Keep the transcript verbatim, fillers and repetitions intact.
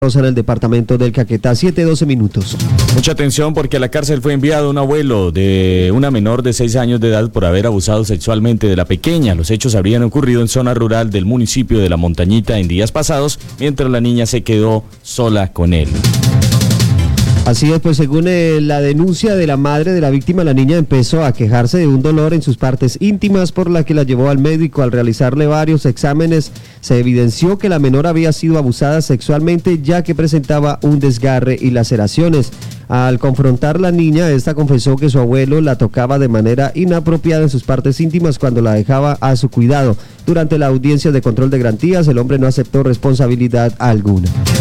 en el departamento del Caquetá. Siete doce minutos. Mucha atención porque a la cárcel fue enviado un abuelo de una menor de seis años de edad por haber abusado sexualmente de la pequeña. Los hechos habrían ocurrido en zona rural del municipio de La Montañita en días pasados, mientras la niña se quedó sola con él. Así es, pues según eh, la denuncia de la madre de la víctima, la niña empezó a quejarse de un dolor en sus partes íntimas, por la que la llevó al médico. Al realizarle varios exámenes, se evidenció que la menor había sido abusada sexualmente, ya que presentaba un desgarre y laceraciones. Al confrontar la niña, esta confesó que su abuelo la tocaba de manera inapropiada en sus partes íntimas cuando la dejaba a su cuidado. Durante la audiencia de control de garantías, el hombre no aceptó responsabilidad alguna.